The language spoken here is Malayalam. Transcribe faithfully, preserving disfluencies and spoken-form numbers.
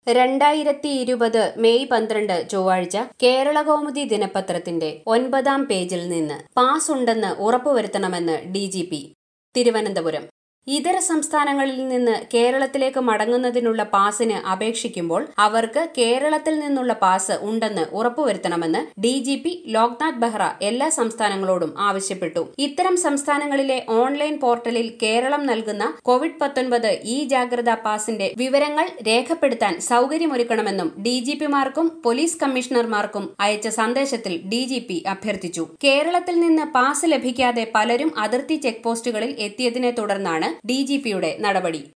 രണ്ടായിരത്തി ഇരുപത് മെയ് പന്ത്രണ്ട് ചൊവ്വാഴ്ച കേരളകൗമുദി ദിനപത്രത്തിന്റെ ഒൻപതാം പേജിൽ നിന്ന് പാസ് ഉണ്ടെന്ന് ഉറപ്പുവരുത്തണമെന്ന് ഡി ജി പി തിരുവനന്തപുരം. ഇതര സംസ്ഥാനങ്ങളിൽ നിന്ന് കേരളത്തിലേക്ക് മടങ്ങുന്നതിനുള്ള പാസിന് അപേക്ഷിക്കുമ്പോൾ അവർക്ക് കേരളത്തിൽ നിന്നുള്ള പാസ് ഉണ്ടെന്ന് ഉറപ്പുവരുത്തണമെന്ന് D G P Loknath Behera എല്ലാ സംസ്ഥാനങ്ങളോടും ആവശ്യപ്പെട്ടു. ഇത്തരം സംസ്ഥാനങ്ങളിലെ ഓൺലൈൻ പോർട്ടലിൽ കേരളം നൽകുന്ന കോവിഡ് പത്തൊൻപത് ഇ ജാഗ്രതാ പാസിന്റെ വിവരങ്ങൾ രേഖപ്പെടുത്താൻ സൗകര്യമൊരുക്കണമെന്നും ഡി ജി പിമാർക്കും പോലീസ് കമ്മീഷണർമാർക്കും അയച്ച സന്ദേശത്തിൽ ഡി ജി പി അഭ്യർത്ഥിച്ചു. കേരളത്തിൽ നിന്ന് പാസ് ലഭിക്കാതെ പലരും അതിർത്തി ചെക്ക് പോസ്റ്റുകളിൽ എത്തിയതിനെ തുടർന്നാണ് ഡി ജി പിയുടെ നടപടി.